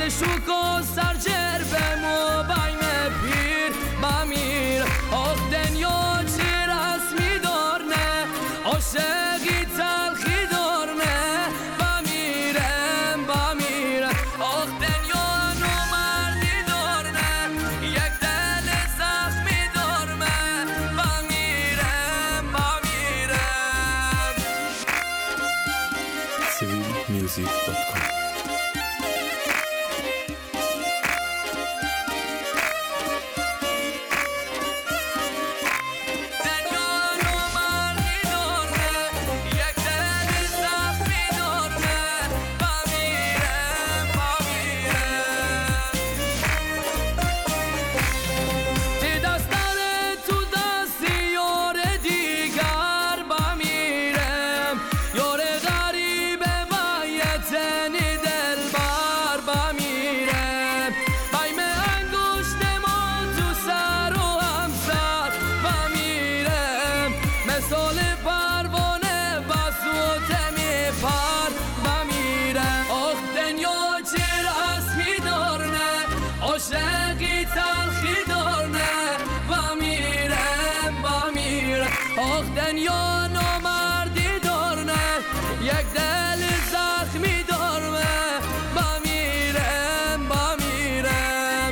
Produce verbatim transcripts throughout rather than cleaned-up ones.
معشوق و سرجربم و بایم پیر بمیر آخ دنیا چه رسمی دارنه عاشقی تلخی دارنه بمیرم بمیرم آخ دنیا نامردی دارنه یک دل زخمی دارمه بمیرم بمیرم سویل میوزیک دات کام مثال پروانه بسوت میپر بمیرم آخ دنیا چه رسمی دارنه عاشقی تلخی دارنه بمیرم بمیرم آخ دنیا نامردی دارنه یک دل زخمی دارمه بمیرم بمیرم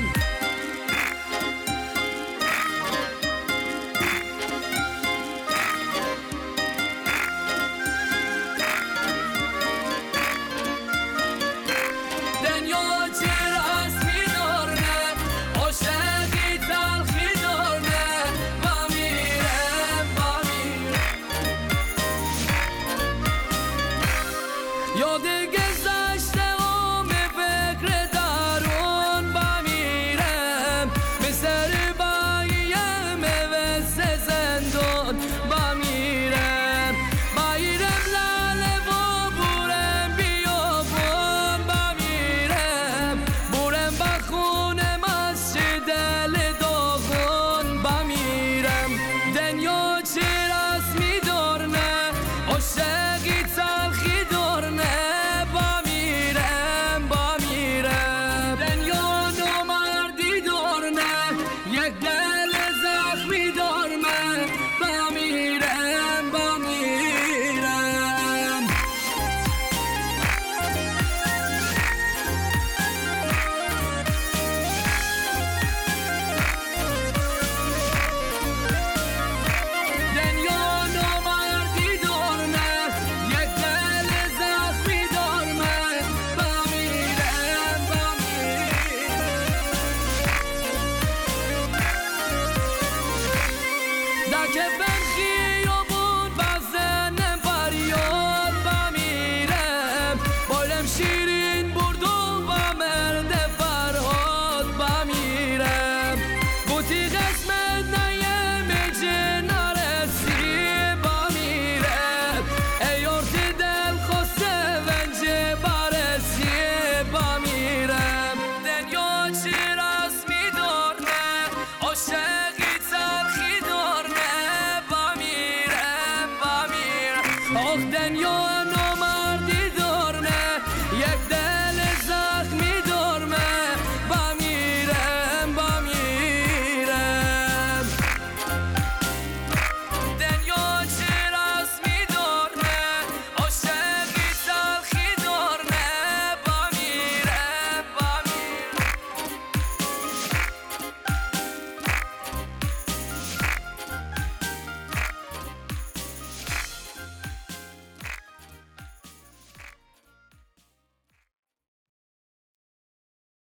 یادگار